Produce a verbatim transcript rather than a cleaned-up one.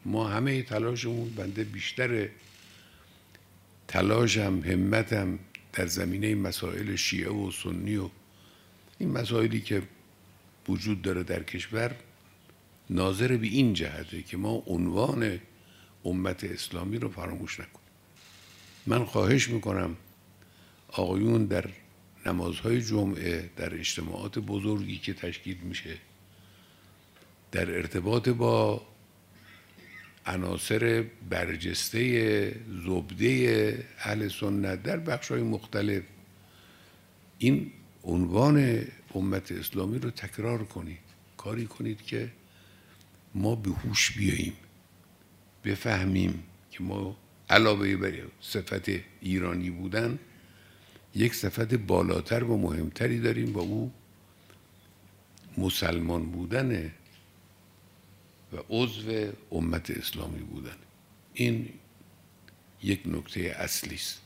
ما همه تلاشمون، بنده بیشتر تلاشم همتم در زمینه مسائل شیعه و سنی و این مسائلی که وجود داره در کشور ناظر به این جهته که ما عنوان امت اسلامی رو فراموش نکنیم. من خواهش میکنم آقایون در نمازهای جمعه، در اجتماعات بزرگی که تشکیل میشه، در ارتباط با عناصر برجسته زبده اهل سنت در بخش‌های مختلف، این عنوان امت اسلامی رو تکرار کنید. کاری کنید که ما به هوش بیاییم، بفهمیم که ما علاوه بر صفت ایرانی بودن یک صفت بالاتر و مهمتری داریم، با او مسلمان بودن و عضو امت اسلامی بودن. این یک نکته اصلی است.